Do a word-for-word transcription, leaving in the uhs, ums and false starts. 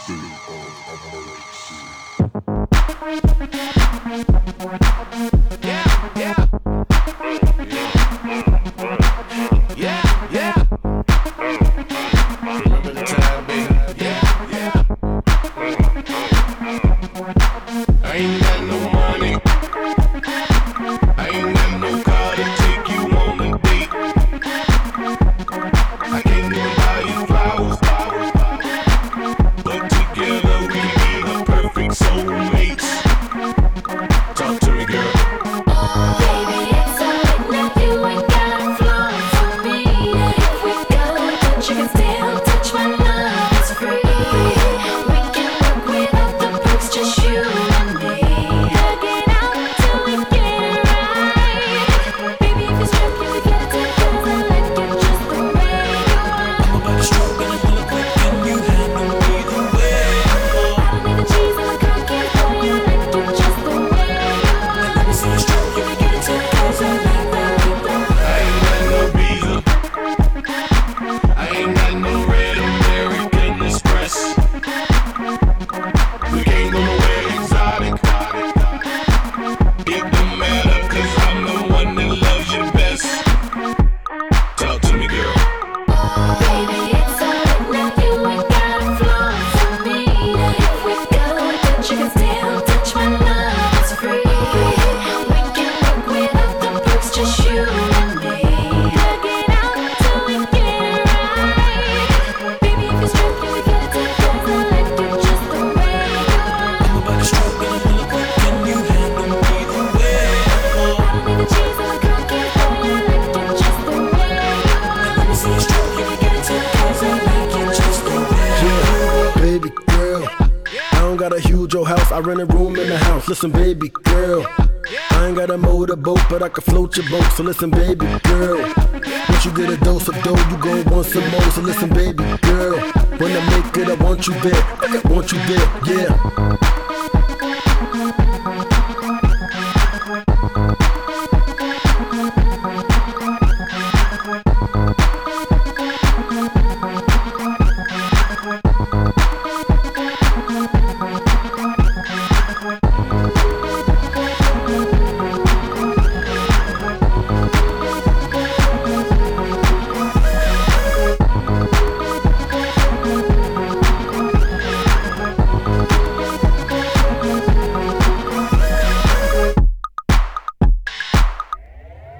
I rent a room in the house. Listen, baby girl, I ain't got a motorboat, but I can float your boat. So listen, baby girl, once you get a dose of dough, you gon' want some more. So listen, baby girl, when I make it, I want you there. I want you there, yeah.